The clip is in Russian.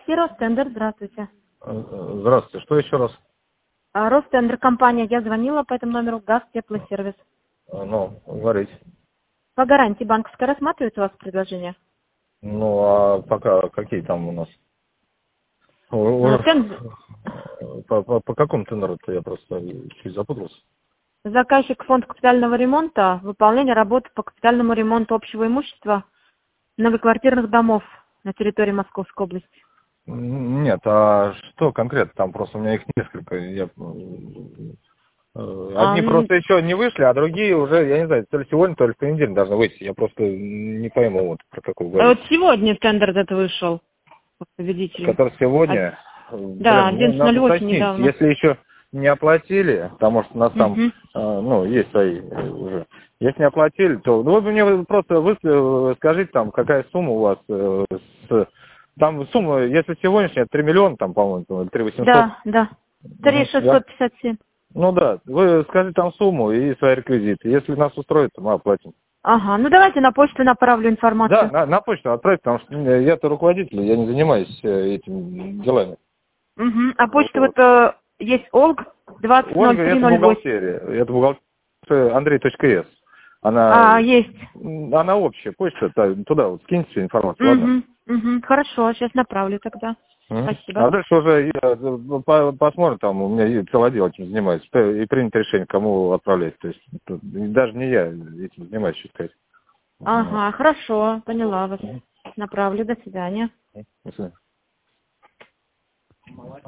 России, Ростендер, здравствуйте. Здравствуйте, что еще раз? Ростендер, компания, я звонила по этому номеру, ГАЗ, теплосервис. Ну, говорите. По гарантии банковской рассматривается у вас предложение? Ну, а пока какие там у нас? По какому тендеру-то я просто чуть запутался. Заказчик фонд капитального ремонта, выполнение работы по капитальному ремонту общего имущества многоквартирных домов на территории Московской области. Нет, а что конкретно? Там просто у меня их несколько. Одни просто еще не вышли, а другие уже, я не знаю, то ли сегодня, то ли в понедельник должны выйти. Я просто не пойму, вот про какую говорить. Вот сегодня тендер этот вышел по победителю. Который сегодня, Да, надо 11.08 уточнить, недавно. если еще не оплатили, потому что у нас там, ну, есть свои уже. Если не оплатили, то, ну, вы мне просто скажите там, какая сумма у вас, там сумма, если сегодняшняя, 3 миллиона, там, по-моему, 3 800. Да. 3 657. Ну да, вы скажите там сумму и свои реквизиты. Если нас устроит, то мы оплатим. Ага, ну давайте на почту направлю информацию. Да, на почту отправить, потому что я-то руководитель, я не занимаюсь этими делами. А почта Вот. вот есть ОЛГ Ольга, это 200308. бухгалтерия. Это бухгалтерия Андрей.с. Она, Есть. она общая почта, туда вот скиньте всю информацию, ладно? Хорошо, сейчас направлю тогда. Спасибо. А дальше уже посмотрим, там у меня целый отдел этим занимается, и принято решение, кому отправлять. То есть даже не я этим занимаюсь, чуть сказать. Ага, хорошо, поняла вас. Направлю, до свидания. До свидания.